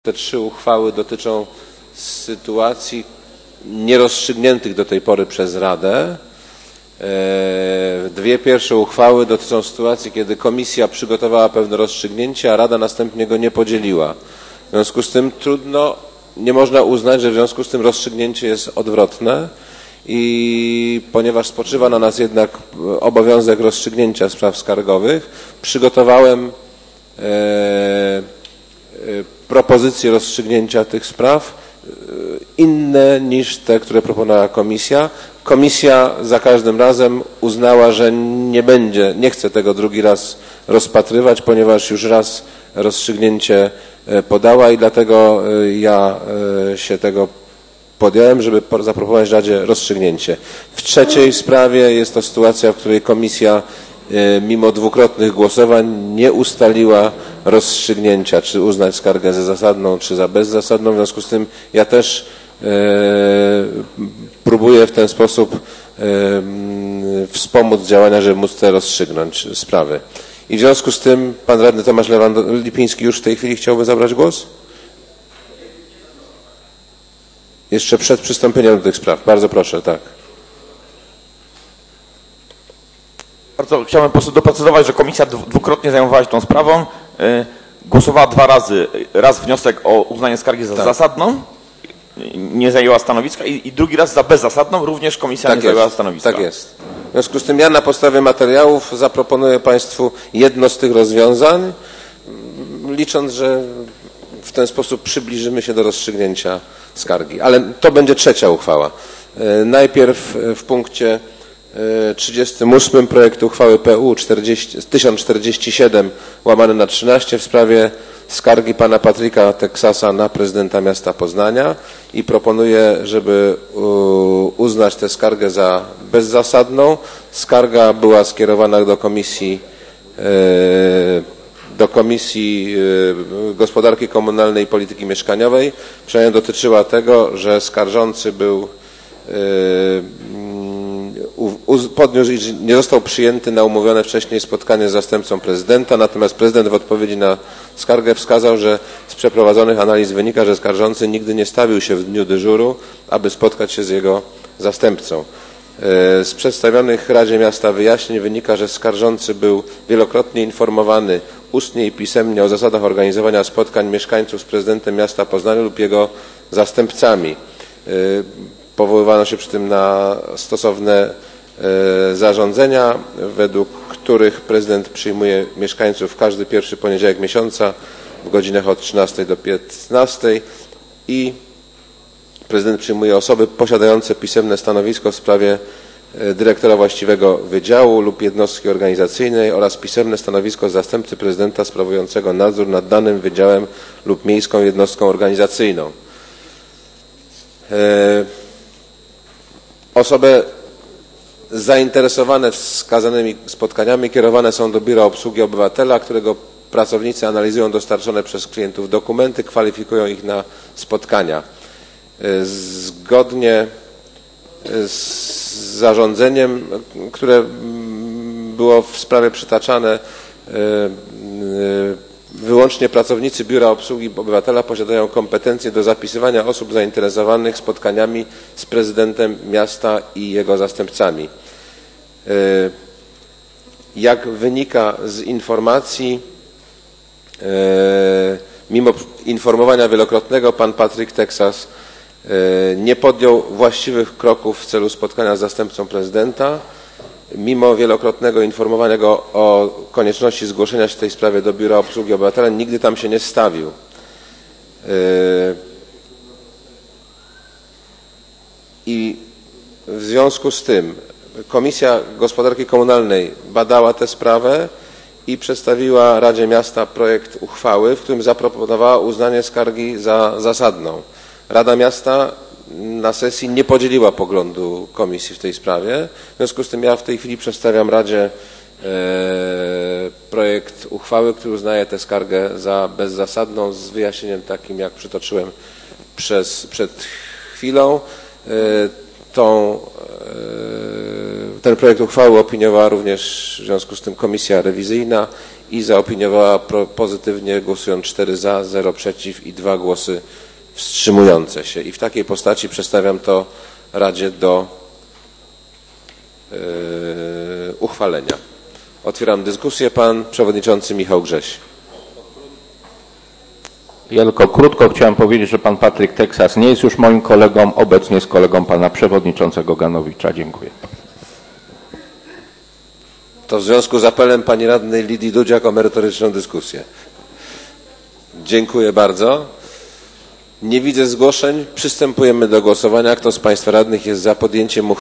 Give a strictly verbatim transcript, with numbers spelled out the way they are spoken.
Te trzy uchwały dotyczą sytuacji nierozstrzygniętych do tej pory przez Radę. Dwie pierwsze uchwały dotyczą sytuacji, kiedy Komisja przygotowała pewne rozstrzygnięcie, a Rada następnie go nie podzieliła. W związku z tym trudno, nie można uznać, że w związku z tym rozstrzygnięcie jest odwrotne i ponieważ spoczywa na nas jednak obowiązek rozstrzygnięcia spraw skargowych, przygotowałem e, propozycje rozstrzygnięcia tych spraw inne niż te, które proponowała Komisja. Komisja za każdym razem uznała, że nie będzie, nie chce tego drugi raz rozpatrywać, ponieważ już raz rozstrzygnięcie podała i dlatego ja się tego podjąłem, żeby zaproponować Radzie rozstrzygnięcie. W trzeciej sprawie jest to sytuacja, w której Komisja mimo dwukrotnych głosowań nie ustaliła rozstrzygnięcia, czy uznać skargę za zasadną, czy za bezzasadną. W związku z tym ja też e, próbuję w ten sposób e, wspomóc działania, żeby móc te rozstrzygnąć sprawy. I w związku z tym pan radny Tomasz Lipiński już w tej chwili chciałby zabrać głos? Jeszcze przed przystąpieniem do tych spraw. Bardzo proszę, tak. Bardzo chciałem po prostu doprecyzować, że komisja dwukrotnie zajmowała się tą sprawą. Głosowała dwa razy. Raz wniosek o uznanie skargi za tak. zasadną, nie zajęła stanowiska i, i drugi raz za bezzasadną, również komisja tak nie jest. zajęła stanowiska. Tak jest. W związku z tym ja na podstawie materiałów zaproponuję Państwu jedno z tych rozwiązań, licząc, że w ten sposób przybliżymy się do rozstrzygnięcia skargi. Ale to będzie trzecia uchwała. Najpierw w punkcie trzydziestym ósmym projekt uchwały P U tysiąc czterdzieści siedem łamane na trzynaście w sprawie skargi pana Patryka Teksasa na prezydenta miasta Poznania i proponuję, żeby uznać tę skargę za bezzasadną. Skarga była skierowana do Komisji do Komisji Gospodarki Komunalnej i Polityki Mieszkaniowej. Przynajmniej dotyczyła tego, że skarżący był podniósł, iż nie został przyjęty na umówione wcześniej spotkanie z zastępcą prezydenta, natomiast prezydent w odpowiedzi na skargę wskazał, że z przeprowadzonych analiz wynika, że skarżący nigdy nie stawił się w dniu dyżuru, aby spotkać się z jego zastępcą. Z przedstawionych Radzie Miasta wyjaśnień wynika, że skarżący był wielokrotnie informowany ustnie i pisemnie o zasadach organizowania spotkań mieszkańców z prezydentem miasta Poznania lub jego zastępcami. Powoływano się przy tym na stosowne zarządzenia, według których prezydent przyjmuje mieszkańców w każdy pierwszy poniedziałek miesiąca w godzinach od trzynastej do piętnastej i prezydent przyjmuje osoby posiadające pisemne stanowisko w sprawie dyrektora właściwego wydziału lub jednostki organizacyjnej oraz pisemne stanowisko zastępcy prezydenta sprawującego nadzór nad danym wydziałem lub miejską jednostką organizacyjną. Osoby zainteresowane wskazanymi spotkaniami kierowane są do Biura Obsługi Obywatela, którego pracownicy analizują dostarczone przez klientów dokumenty, kwalifikują ich na spotkania. Zgodnie z zarządzeniem, które było w sprawie przytaczane, wyłącznie pracownicy Biura Obsługi Obywatela posiadają kompetencje do zapisywania osób zainteresowanych spotkaniami z prezydentem miasta i jego zastępcami. Jak wynika z informacji, mimo informowania wielokrotnego, pan Patryk Teksas nie podjął właściwych kroków w celu spotkania z zastępcą prezydenta. Mimo wielokrotnego informowania go o konieczności zgłoszenia się w tej sprawie do Biura Obsługi Obywatela, nigdy tam się nie stawił. I w związku z tym Komisja Gospodarki Komunalnej badała tę sprawę i przedstawiła Radzie Miasta projekt uchwały, w którym zaproponowała uznanie skargi za zasadną. Rada Miasta na sesji nie podzieliła poglądu komisji w tej sprawie. W związku z tym ja w tej chwili przedstawiam Radzie e, projekt uchwały, który uznaje tę skargę za bezzasadną z wyjaśnieniem takim, jak przytoczyłem przez, przed chwilą. E, tą, e, ten projekt uchwały opiniowała również w związku z tym komisja rewizyjna i zaopiniowała pro, pozytywnie, głosując cztery za, zero przeciw i dwa głosy wstrzymujące się. I w takiej postaci przedstawiam to Radzie do yy, uchwalenia. Otwieram dyskusję. Pan przewodniczący Michał Grześ. Ja tylko krótko chciałem powiedzieć, że pan Patryk Teksas nie jest już moim kolegą, obecnie jest kolegą pana przewodniczącego Ganowicza. Dziękuję. To w związku z apelem pani radnej Lidii Dudziak o merytoryczną dyskusję. Dziękuję bardzo. Nie widzę zgłoszeń. Przystępujemy do głosowania. Kto z państwa radnych jest za podjęciem uchwały?